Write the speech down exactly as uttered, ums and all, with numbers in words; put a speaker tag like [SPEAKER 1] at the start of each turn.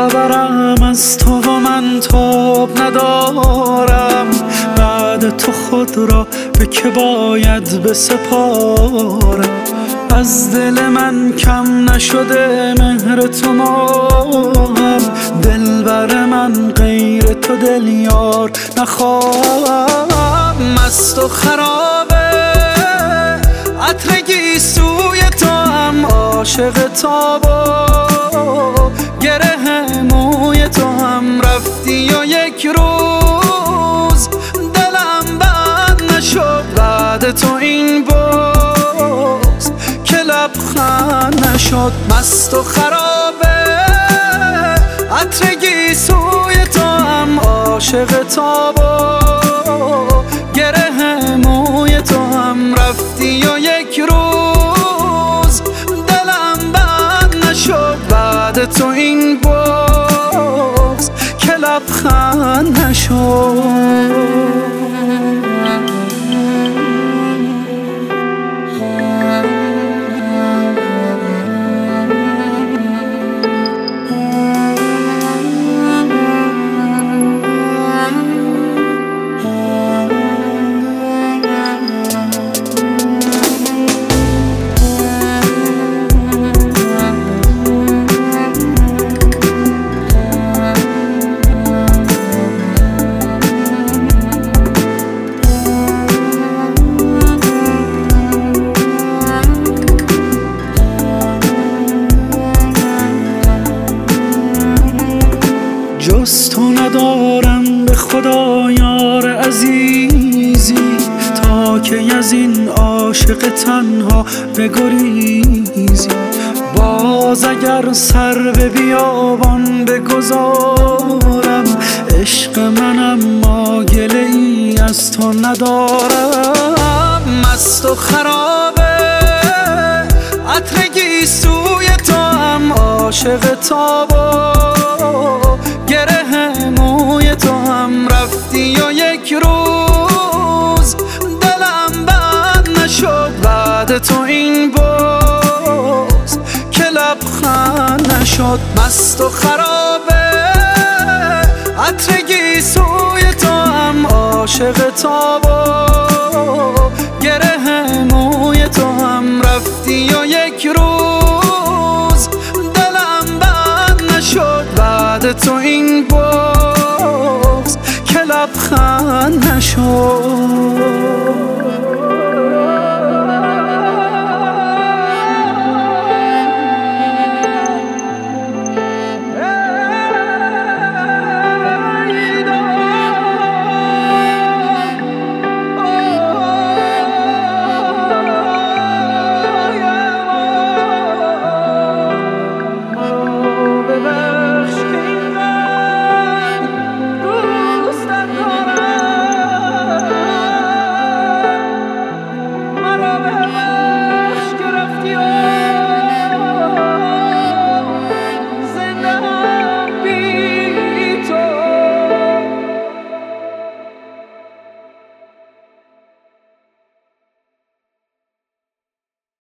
[SPEAKER 1] خبرم از تو و من تاب ندارم، بعد تو خود را به که باید بسپارم. از دل من کم نشده مهر تو ماهم، دلبر من غیر تو دل یار نخواهم. مست و خرابه عطر گیسوی تو هم، عاشق تاب و گره موی تو هم. رفتی و یک روز دلم بند نشد، بعد تو این بغض که لبخند نشد. مست و خرابه عطر گیسوی تو هم، عاشق تاب و گره موی تو هم. رفتی و یک روز دلم بند نشد، بعد تو این بغض که لبخند نشد. جز تو ندارم به خدا یار عزیزی، تا که از این عاشق تنها بگریزی. باز اگر سر به بیابان بگذارم، عشق منم ما گله ای از تو ندارم. مست و خرابه عطر گیسوی تو هم، عاشق تاب و گره موی تو هم. رفتی و یک روز دلم بند نشد، بعد تو این بغض که لبخند نشد. مست و خرابه عطر گیسوی تو هم، عاشق تاب و گره موی تو هم. رفتی و یک روز دلم بند نشد، بعد تو این بغض که لبخند نشد.